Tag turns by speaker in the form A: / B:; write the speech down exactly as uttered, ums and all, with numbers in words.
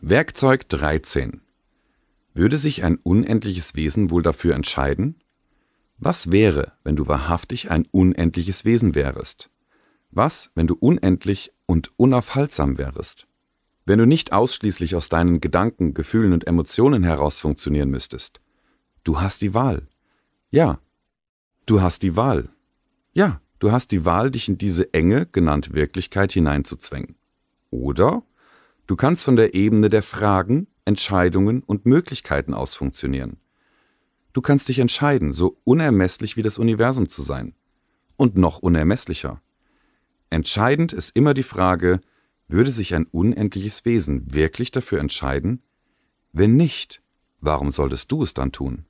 A: Werkzeug dreizehn. Würde sich ein unendliches Wesen wohl dafür entscheiden? Was wäre, wenn du wahrhaftig ein unendliches Wesen wärest? Was, wenn du unendlich und unaufhaltsam wärest? Wenn du nicht ausschließlich aus deinen Gedanken, Gefühlen und Emotionen heraus funktionieren müsstest? Du hast die Wahl. Ja, du hast die Wahl. Ja, du hast die Wahl, dich in diese Enge, genannt Wirklichkeit, hineinzuzwängen. Oder du kannst von der Ebene der Fragen, Entscheidungen und Möglichkeiten aus funktionieren. Du kannst dich entscheiden, so unermesslich wie das Universum zu sein. Und noch unermesslicher. Entscheidend ist immer die Frage, würde sich ein unendliches Wesen wirklich dafür entscheiden? Wenn nicht, warum solltest du es dann tun?